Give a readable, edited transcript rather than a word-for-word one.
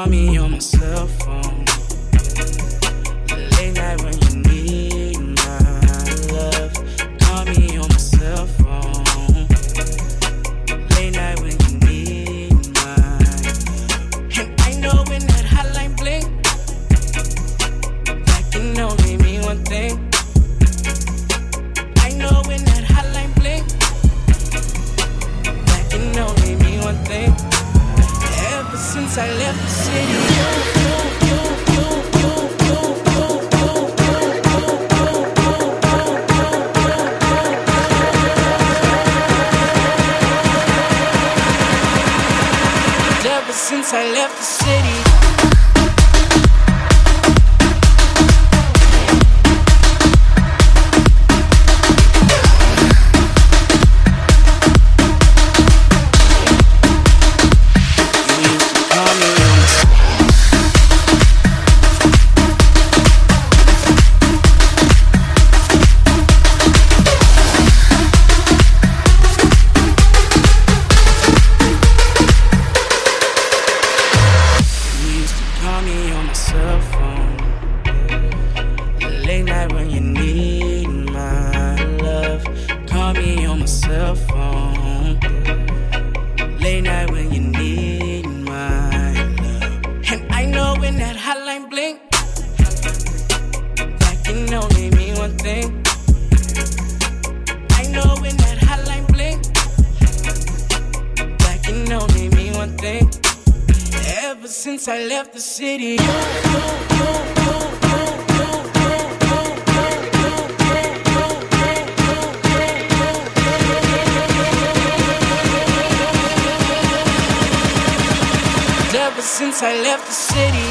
call me on my cell phone. Late night when you need my love. Call me on my cell phone. Late night when you need my love. And I know when that hotline blink, that can only mean one thing. I know when that hotline blink, that can only mean one thing. Ever since I left the city, ever since I left the city. Cell phone. Late night when you need my love. Call me on my cell phone. Late night when you need my love. And I know when that hotline blink, that can only mean one thing. I know when that hotline blink, that can only mean one thing. Ever since I left the city, ever since I left the city.